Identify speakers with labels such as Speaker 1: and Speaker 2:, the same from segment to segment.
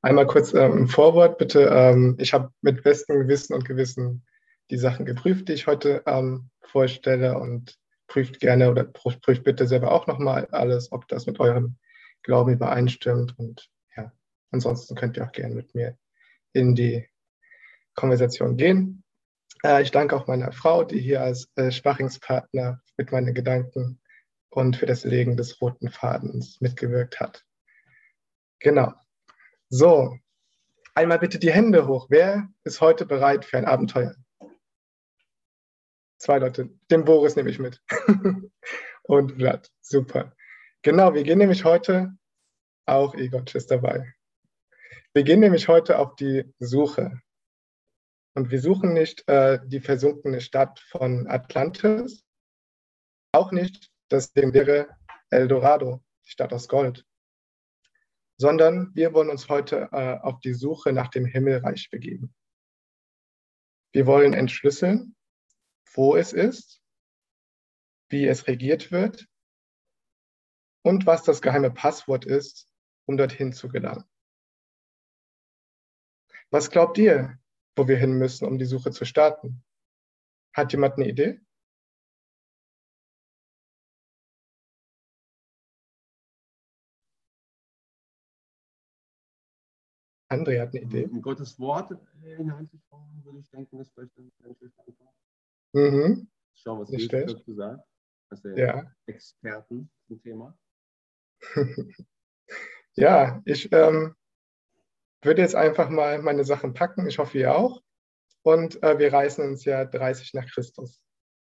Speaker 1: Einmal kurz im Vorwort, bitte. Ich habe mit bestem Wissen und Gewissen die Sachen geprüft, die ich heute vorstelle, und prüft gerne oder prüft bitte selber auch nochmal alles, ob das mit eurem Glauben übereinstimmt. Und ja, ansonsten könnt ihr auch gerne mit mir in die Konversation gehen. Ich danke auch meiner Frau, die hier als Sparringspartner mit meinen Gedanken und für das Legen des roten Fadens mitgewirkt hat. Genau. So, einmal bitte die Hände hoch. Wer ist heute bereit für ein Abenteuer? 2 Leute. Den Boris nehme ich mit. Und Vlad. Super. Genau, wir gehen nämlich heute, auch Egot ist dabei. Wir gehen nämlich heute auf die Suche. Und wir suchen nicht die versunkene Stadt von Atlantis, auch nicht das legendäre Eldorado, die Stadt aus Gold, sondern wir wollen uns heute auf die Suche nach dem Himmelreich begeben. Wir wollen entschlüsseln, wo es ist, wie es regiert wird und was das geheime Passwort ist, um dorthin zu gelangen. Was glaubt ihr, wo wir hin müssen, um die Suche zu starten? Hat jemand eine Idee? André hat eine Idee.
Speaker 2: In Gottes Wort hineinzuschauen, würde ich denken, das vielleicht ein schlechter Anfang. Schauen, was Jesus dazu sagt. Das ist der Experten zum Thema.
Speaker 1: Ja, ich würde jetzt einfach mal meine Sachen packen. Ich hoffe, ihr auch. Und wir reisen ins Jahr 30 nach Christus.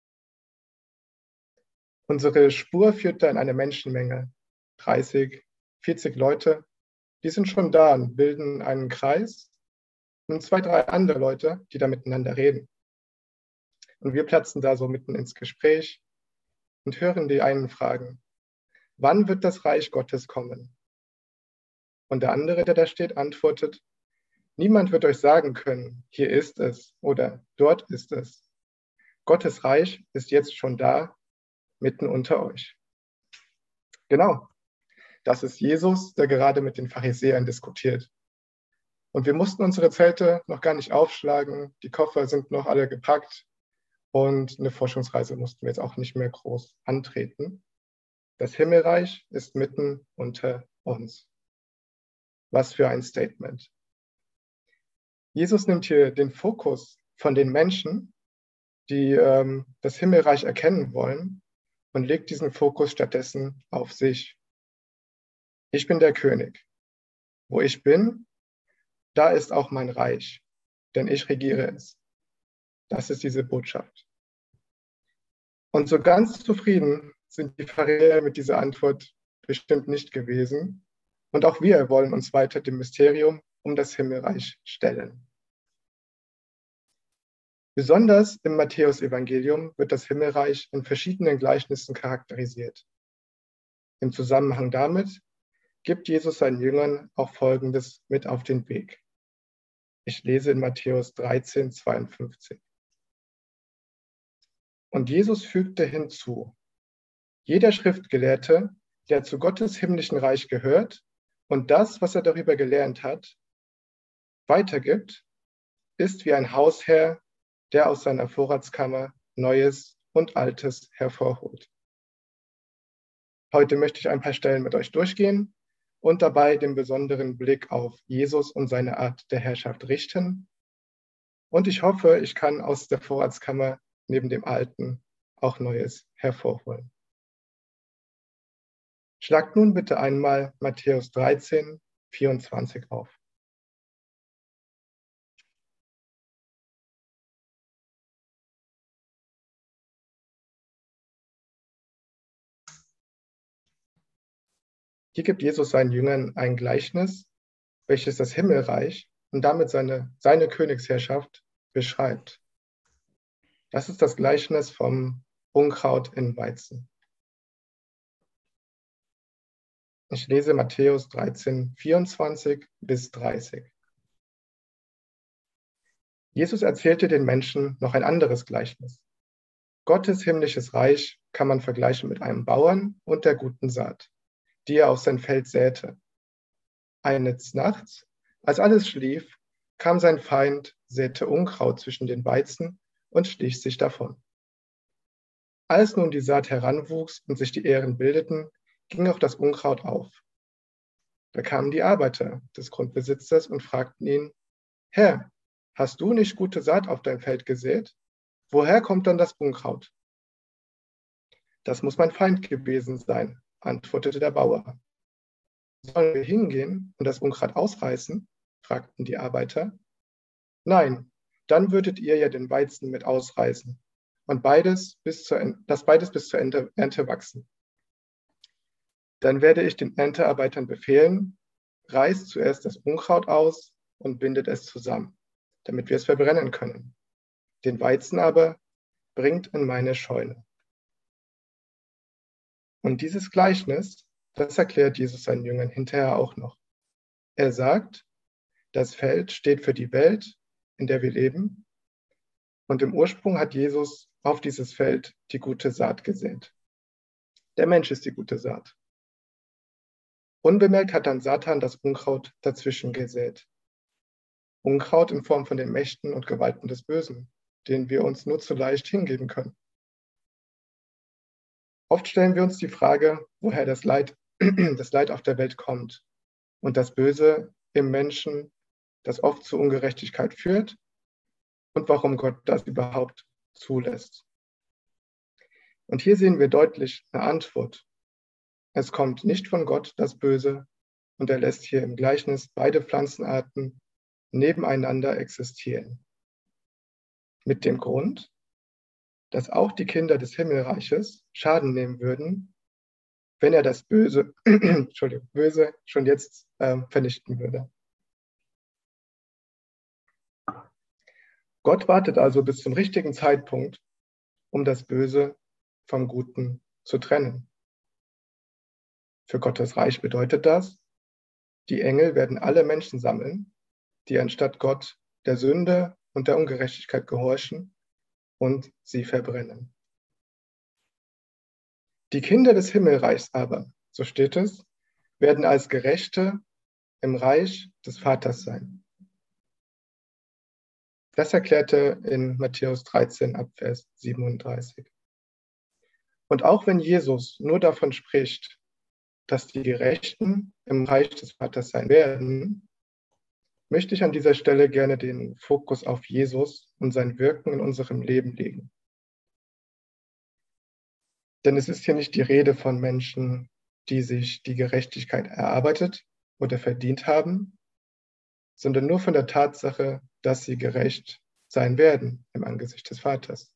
Speaker 1: Unsere Spur führt da in eine Menschenmenge. 30, 40 Leute. Die sind schon da und bilden einen Kreis. Und 2, 3 andere Leute, die da miteinander reden. Und wir platzen da so mitten ins Gespräch und hören die einen fragen: Wann wird das Reich Gottes kommen? Und der andere, der da steht, antwortet: Niemand wird euch sagen können, hier ist es oder dort ist es. Gottes Reich ist jetzt schon da, mitten unter euch. Genau, das ist Jesus, der gerade mit den Pharisäern diskutiert. Und wir mussten unsere Zelte noch gar nicht aufschlagen, die Koffer sind noch alle gepackt und eine Forschungsreise mussten wir jetzt auch nicht mehr groß antreten. Das Himmelreich ist mitten unter uns. Was für ein Statement. Jesus nimmt hier den Fokus von den Menschen, die das Himmelreich erkennen wollen, und legt diesen Fokus stattdessen auf sich. Ich bin der König. Wo ich bin, da ist auch mein Reich, denn ich regiere es. Das ist diese Botschaft. Und so ganz zufrieden sind die Pharisäer mit dieser Antwort bestimmt nicht gewesen. Und auch wir wollen uns weiter dem Mysterium um das Himmelreich stellen. Besonders im Matthäusevangelium wird das Himmelreich in verschiedenen Gleichnissen charakterisiert. Im Zusammenhang damit gibt Jesus seinen Jüngern auch Folgendes mit auf den Weg. Ich lese in Matthäus 13, 52. Und Jesus fügte hinzu: Jeder Schriftgelehrte, der zu Gottes himmlischen Reich gehört und das, was er darüber gelernt hat, weitergibt, ist wie ein Hausherr, der aus seiner Vorratskammer Neues und Altes hervorholt. Heute möchte ich ein paar Stellen mit euch durchgehen und dabei den besonderen Blick auf Jesus und seine Art der Herrschaft richten. Und ich hoffe, ich kann aus der Vorratskammer neben dem Alten auch Neues hervorholen. Schlagt nun bitte einmal Matthäus 13, 24 auf. Hier gibt Jesus seinen Jüngern ein Gleichnis, welches das Himmelreich und damit seine Königsherrschaft beschreibt. Das ist das Gleichnis vom Unkraut in Weizen. Ich lese Matthäus 13, 24 bis 30. Jesus erzählte den Menschen noch ein anderes Gleichnis. Gottes himmlisches Reich kann man vergleichen mit einem Bauern und der guten Saat, die er auf sein Feld säte. Eines Nachts, Als alles schlief, kam sein Feind, säte Unkraut zwischen den Weizen und schlich sich davon. Als nun die Saat heranwuchs und sich die Ähren bildeten, ging auch das Unkraut auf. Da kamen die Arbeiter des Grundbesitzers und fragten ihn: Herr, hast du nicht gute Saat auf dein Feld gesät? Woher kommt dann das Unkraut? Das muss mein Feind gewesen sein, antwortete der Bauer. Sollen wir hingehen und das Unkraut ausreißen? Fragten die Arbeiter. Nein, dann würdet ihr ja den Weizen mit ausreißen und beides bis zur Ernte wachsen. Dann werde ich den Erntearbeitern befehlen: reißt zuerst das Unkraut aus und bindet es zusammen, damit wir es verbrennen können. Den Weizen aber bringt in meine Scheune. Und dieses Gleichnis, das erklärt Jesus seinen Jüngern hinterher auch noch. Er sagt, das Feld steht für die Welt, in der wir leben. Und im Ursprung hat Jesus auf dieses Feld die gute Saat gesät. Der Mensch ist die gute Saat. Unbemerkt hat dann Satan das Unkraut dazwischen gesät. Unkraut in Form von den Mächten und Gewalten des Bösen, denen wir uns nur zu leicht hingeben können. Oft stellen wir uns die Frage, woher das Leid auf der Welt kommt und das Böse im Menschen, das oft zu Ungerechtigkeit führt, und warum Gott das überhaupt zulässt. Und hier sehen wir deutlich eine Antwort. Es kommt nicht von Gott, das Böse, und er lässt hier im Gleichnis beide Pflanzenarten nebeneinander existieren. Mit dem Grund, dass auch die Kinder des Himmelreiches Schaden nehmen würden, wenn er das Böse schon jetzt vernichten würde. Gott wartet also bis zum richtigen Zeitpunkt, um das Böse vom Guten zu trennen. Für Gottes Reich bedeutet das, die Engel werden alle Menschen sammeln, die anstatt Gott der Sünde und der Ungerechtigkeit gehorchen und sie verbrennen. Die Kinder des Himmelreichs aber, so steht es, werden als Gerechte im Reich des Vaters sein. Das erklärte in Matthäus 13 ab Vers 37. Und auch wenn Jesus nur davon spricht, dass die Gerechten im Reich des Vaters sein werden, möchte ich an dieser Stelle gerne den Fokus auf Jesus und sein Wirken in unserem Leben legen. Denn es ist hier nicht die Rede von Menschen, die sich die Gerechtigkeit erarbeitet oder verdient haben, sondern nur von der Tatsache, dass sie gerecht sein werden im Angesicht des Vaters.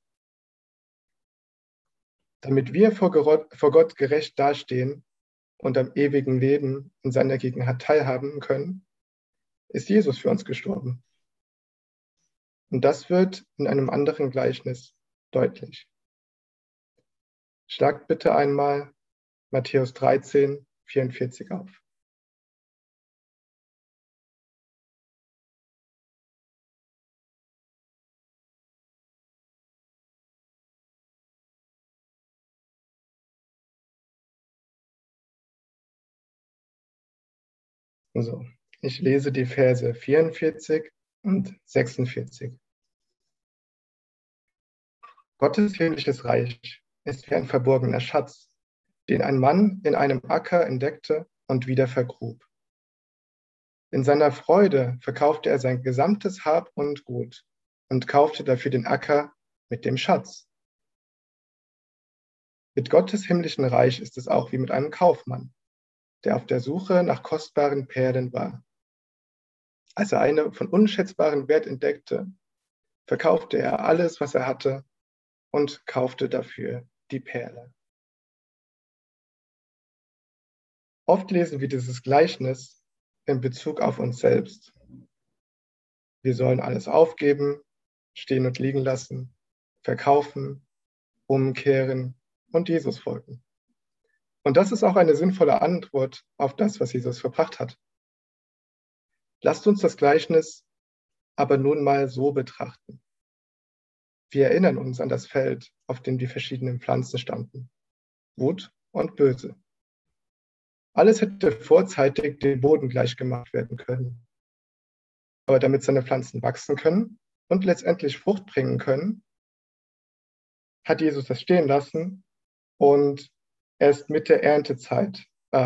Speaker 1: Damit wir vor Gott gerecht dastehen und am ewigen Leben in seiner Gegenwart teilhaben können, ist Jesus für uns gestorben. Und das wird in einem anderen Gleichnis deutlich. Schlagt bitte einmal Matthäus 13, 44 auf. So, ich lese die Verse 44 und 46. Gottes himmlisches Reich ist wie ein verborgener Schatz, den ein Mann in einem Acker entdeckte und wieder vergrub. In seiner Freude verkaufte er sein gesamtes Hab und Gut und kaufte dafür den Acker mit dem Schatz. Mit Gottes himmlischen Reich ist es auch wie mit einem Kaufmann, der auf der Suche nach kostbaren Perlen war. Als er eine von unschätzbarem Wert entdeckte, verkaufte er alles, was er hatte, und kaufte dafür die Perle. Oft lesen wir dieses Gleichnis in Bezug auf uns selbst. Wir sollen alles aufgeben, stehen und liegen lassen, verkaufen, umkehren und Jesus folgen. Und das ist auch eine sinnvolle Antwort auf das, was Jesus verbracht hat. Lasst uns das Gleichnis aber nun mal so betrachten. Wir erinnern uns an das Feld, auf dem die verschiedenen Pflanzen standen. Gut und böse. Alles hätte vorzeitig dem Boden gleich gemacht werden können. Aber damit seine Pflanzen wachsen können und letztendlich Frucht bringen können, hat Jesus das stehen lassen und erst mit der Erntezeit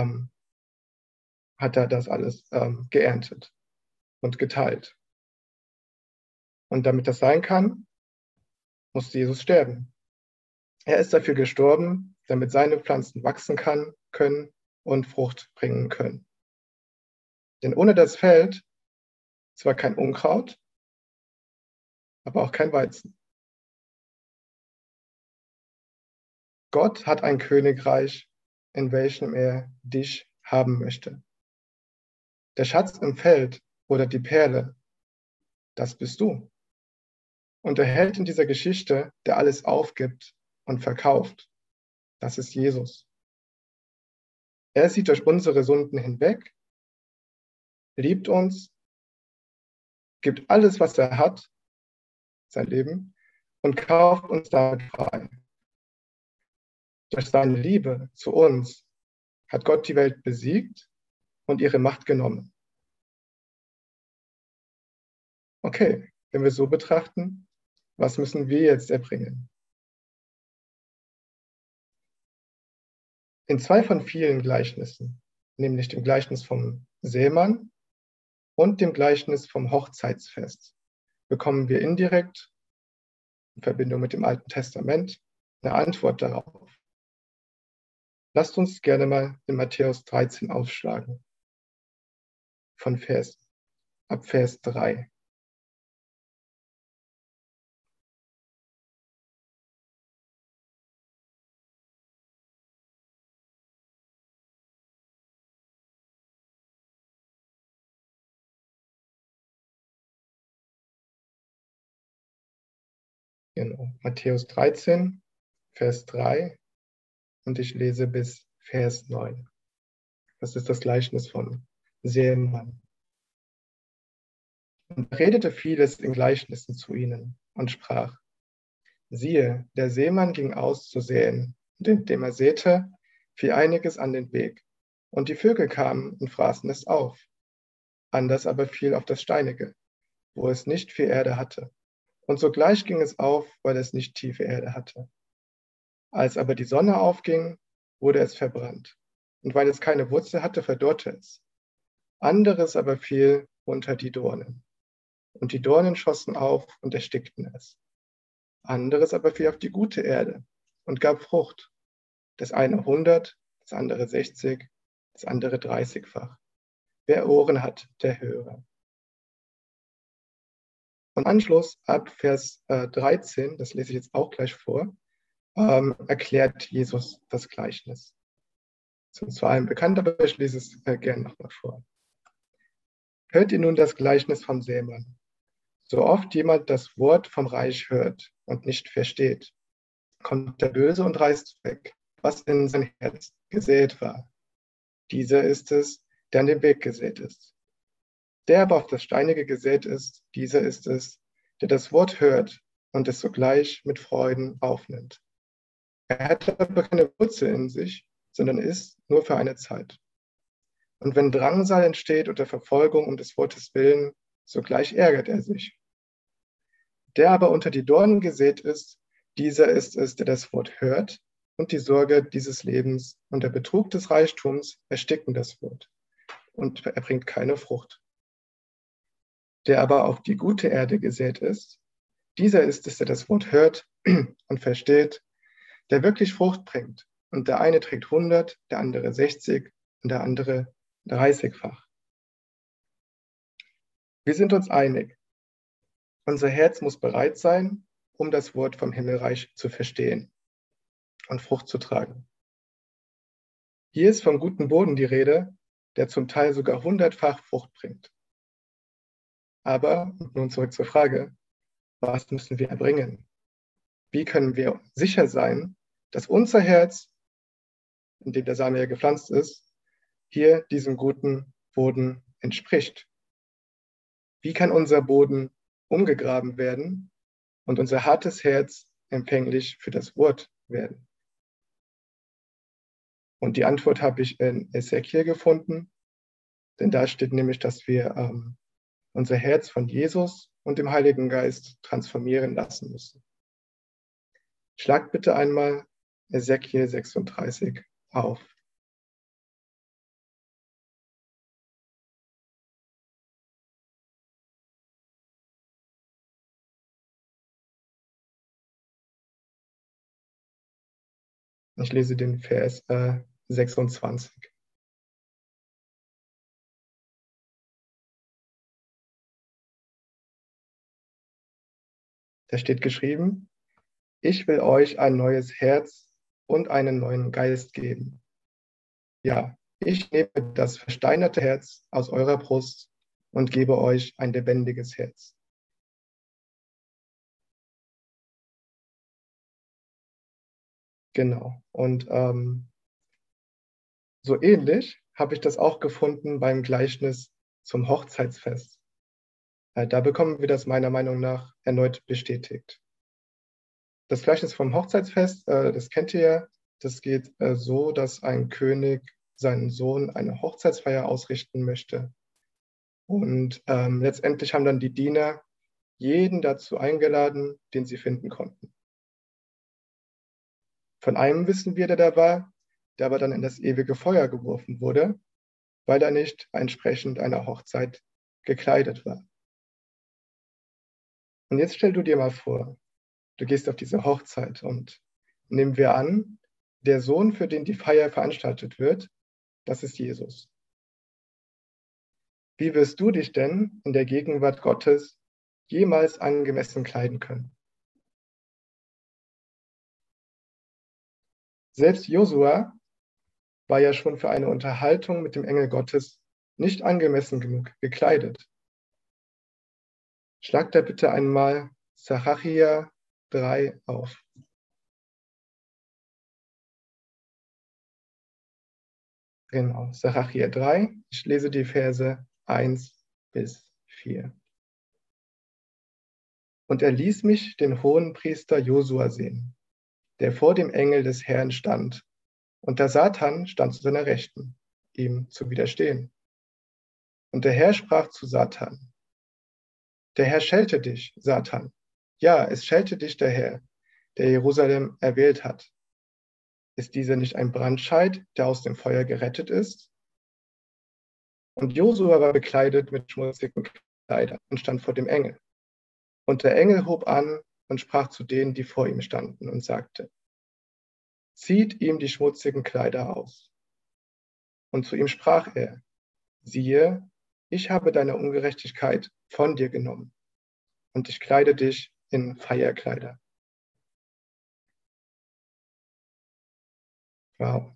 Speaker 1: hat er das alles geerntet und geteilt. Und damit das sein kann, musste Jesus sterben. Er ist dafür gestorben, damit seine Pflanzen wachsen können und Frucht bringen können. Denn ohne das Feld zwar kein Unkraut, aber auch kein Weizen. Gott hat ein Königreich, in welchem er dich haben möchte. Der Schatz im Feld oder die Perle, das bist du. Und der Held in dieser Geschichte, der alles aufgibt und verkauft, das ist Jesus. Er sieht durch unsere Sünden hinweg, liebt uns, gibt alles, was er hat, sein Leben, und kauft uns damit frei. Durch seine Liebe zu uns hat Gott die Welt besiegt und ihre Macht genommen. Okay, wenn wir so betrachten, was müssen wir jetzt erbringen? In zwei von vielen Gleichnissen, nämlich dem Gleichnis vom Sämann und dem Gleichnis vom Hochzeitsfest, bekommen wir indirekt in Verbindung mit dem Alten Testament eine Antwort darauf. Lasst uns gerne mal in Matthäus 13 aufschlagen, ab Vers 3. Genau, Matthäus 13, Vers 3 und ich lese bis Vers 9. Das ist das Gleichnis vom Sämann. Und er redete vieles in Gleichnissen zu ihnen und sprach: Siehe, der Sämann ging aus zu säen, und indem er säte, fiel einiges an den Weg, und die Vögel kamen und fraßen es auf. Anders aber fiel auf das Steinige, wo es nicht viel Erde hatte. Und sogleich ging es auf, weil es nicht tiefe Erde hatte. Als aber die Sonne aufging, wurde es verbrannt. Und weil es keine Wurzel hatte, verdorrte es. Anderes aber fiel unter die Dornen. Und die Dornen schossen auf und erstickten es. Anderes aber fiel auf die gute Erde und gab Frucht. Das eine 100, das andere 60, das andere 30-fach. Wer Ohren hat, der höre. Im Anschluss ab Vers 13, das lese ich jetzt auch gleich vor, erklärt Jesus das Gleichnis. Das ist uns vor allem bekannt, aber ich lese es gerne nochmal vor. Hört ihr nun das Gleichnis vom Sämann? So oft jemand das Wort vom Reich hört und nicht versteht, kommt der Böse und reißt weg, was in sein Herz gesät war. Dieser ist es, der an dem Weg gesät ist. Der aber auf das Steinige gesät ist, dieser ist es, der das Wort hört und es sogleich mit Freuden aufnimmt. Er hat aber keine Wurzel in sich, sondern ist nur für eine Zeit. Und wenn Drangsal entsteht unter Verfolgung um des Wortes willen, sogleich ärgert er sich. Der aber unter die Dornen gesät ist, dieser ist es, der das Wort hört und die Sorge dieses Lebens und der Betrug des Reichtums ersticken das Wort und er bringt keine Frucht. Der aber auf die gute Erde gesät ist, dieser ist es, der das Wort hört und versteht, der wirklich Frucht bringt. Und der eine trägt 100, der andere 60 und der andere 30-fach. Wir sind uns einig. Unser Herz muss bereit sein, um das Wort vom Himmelreich zu verstehen und Frucht zu tragen. Hier ist vom guten Boden die Rede, der zum Teil sogar 100-fach Frucht bringt. Aber, nun zurück zur Frage, was müssen wir erbringen? Wie können wir sicher sein, dass unser Herz, in dem der Same ja gepflanzt ist, hier diesem guten Boden entspricht? Wie kann unser Boden umgegraben werden und unser hartes Herz empfänglich für das Wort werden? Und die Antwort habe ich in Ezekiel gefunden, denn da steht nämlich, dass wir unser Herz von Jesus und dem Heiligen Geist transformieren lassen müssen. Schlagt bitte einmal Ezekiel 36 auf. Ich lese den Vers 26. Da steht geschrieben: Ich will euch ein neues Herz und einen neuen Geist geben. Ja, ich nehme das versteinerte Herz aus eurer Brust und gebe euch ein lebendiges Herz. Genau. Und so ähnlich habe ich das auch gefunden beim Gleichnis zum Hochzeitsfest. Da bekommen wir das meiner Meinung nach erneut bestätigt. Das Gleichnis vom Hochzeitsfest, das kennt ihr ja. Das geht so, dass ein König seinen Sohn eine Hochzeitsfeier ausrichten möchte. Und letztendlich haben dann die Diener jeden dazu eingeladen, den sie finden konnten. Von einem wissen wir, der da war, der aber dann in das ewige Feuer geworfen wurde, weil er nicht entsprechend einer Hochzeit gekleidet war. Und jetzt stell du dir mal vor, du gehst auf diese Hochzeit und nehmen wir an, der Sohn, für den die Feier veranstaltet wird, das ist Jesus. Wie wirst du dich denn in der Gegenwart Gottes jemals angemessen kleiden können? Selbst Josua war ja schon für eine Unterhaltung mit dem Engel Gottes nicht angemessen genug gekleidet. Schlag da bitte einmal Zachariah 3 auf. Genau, Zachariah 3. Ich lese die Verse 1 bis 4. Und er ließ mich den Hohenpriester Josua sehen, der vor dem Engel des Herrn stand. Und der Satan stand zu seiner Rechten, ihm zu widerstehen. Und der Herr sprach zu Satan: Der Herr schelte dich, Satan. Ja, es schelte dich der Herr, der Jerusalem erwählt hat. Ist dieser nicht ein Brandscheit, der aus dem Feuer gerettet ist? Und Josua war bekleidet mit schmutzigen Kleidern und stand vor dem Engel. Und der Engel hob an und sprach zu denen, die vor ihm standen, und sagte: Zieht ihm die schmutzigen Kleider aus. Und zu ihm sprach er: Siehe, ich habe deine Ungerechtigkeit von dir genommen, und ich kleide dich in Feierkleider. Wow.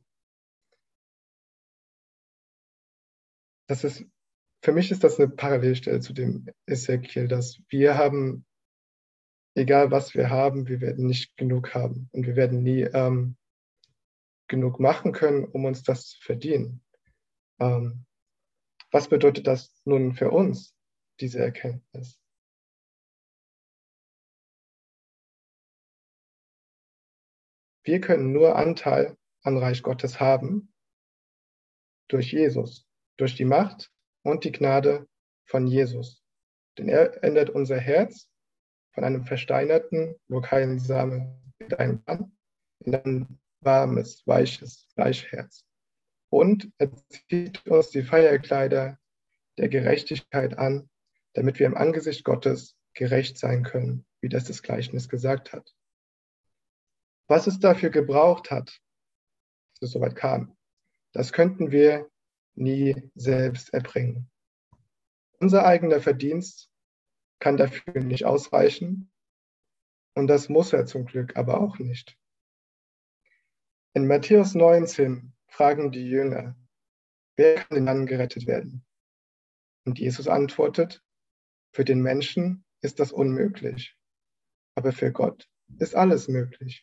Speaker 1: Für mich ist das eine Parallelstelle zu dem Ezekiel, dass wir haben, egal was wir haben, wir werden nicht genug haben und wir werden nie genug machen können, um uns das zu verdienen. Was bedeutet das nun für uns, diese Erkenntnis? Wir können nur Anteil am Reich Gottes haben durch Jesus, durch die Macht und die Gnade von Jesus. Denn er ändert unser Herz von einem versteinerten, wo kein Same gedeihen kann, in ein warmes, weiches Fleischherz. Und er zieht uns die Feierkleider der Gerechtigkeit an, damit wir im Angesicht Gottes gerecht sein können, wie das Gleichnis gesagt hat. Was es dafür gebraucht hat, dass es soweit kam, das könnten wir nie selbst erbringen. Unser eigener Verdienst kann dafür nicht ausreichen und das muss er zum Glück aber auch nicht. In Matthäus 19 fragen die Jünger: Wer kann denn dann gerettet werden? Und Jesus antwortet: Für den Menschen ist das unmöglich, aber für Gott ist alles möglich.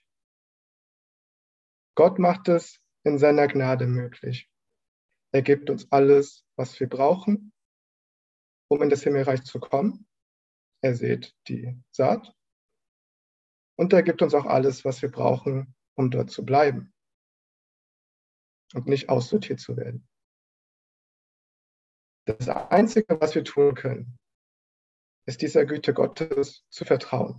Speaker 1: Gott macht es in seiner Gnade möglich. Er gibt uns alles, was wir brauchen, um in das Himmelreich zu kommen. Er sät die Saat. Und er gibt uns auch alles, was wir brauchen, um dort zu bleiben und nicht aussortiert zu werden. Das Einzige, was wir tun können, ist dieser Güte Gottes zu vertrauen.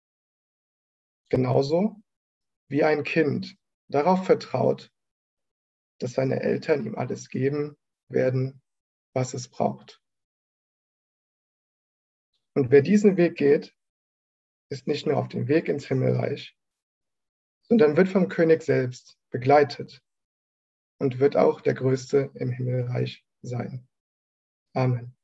Speaker 1: Genauso wie ein Kind darauf vertraut, dass seine Eltern ihm alles geben werden, was es braucht. Und wer diesen Weg geht, ist nicht nur auf dem Weg ins Himmelreich, sondern wird vom König selbst begleitet und wird auch der Größte im Himmelreich sein. Amen.